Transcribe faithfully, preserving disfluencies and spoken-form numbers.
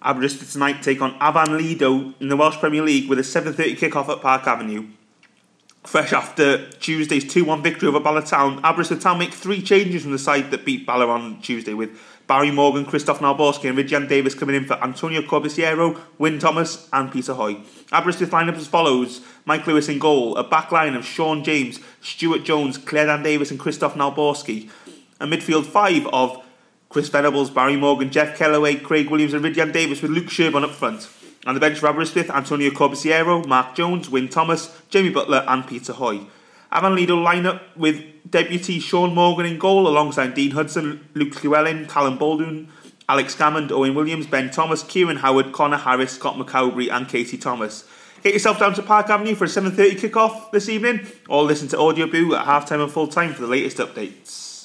Aberystwyth tonight take on Afan Lido in the Welsh Premier League with a seven thirty kick-off at Park Avenue. Fresh after Tuesday's two one victory over Bala Town, Aberystwyth Town make three changes from the side that beat Bala on Tuesday, with Barry Morgan, Christoph Nalborski and Ridjan Davis coming in for Antonio Corbisiero, Wyn Thomas and Peter Hoy. Aberystwyth lineup as follows: Mike Lewis in goal, a back line of Sean James, Stuart Jones, Claire Dan Davis and Christoph Nalborski, a midfield five of Chris Venables, Barry Morgan, Jeff Kellaway, Craig Williams and Ridjan Davis, with Luke Sherburn up front. On the bench for Aberystwyth, Antonio Corbisiero, Mark Jones, Wyn Thomas, Jamie Butler and Peter Hoy. Afan Lido line-up with deputy Sean Morgan in goal alongside Dean Hudson, Luke Llewellyn, Callum Baldwin, Alex Gammond, Owen Williams, Ben Thomas, Kieran Howard, Connor Harris, Scott McCowbury and Katie Thomas. Get yourself down to Park Avenue for a seven thirty kick-off this evening, or listen to Audio Boo at half-time and full-time for the latest updates.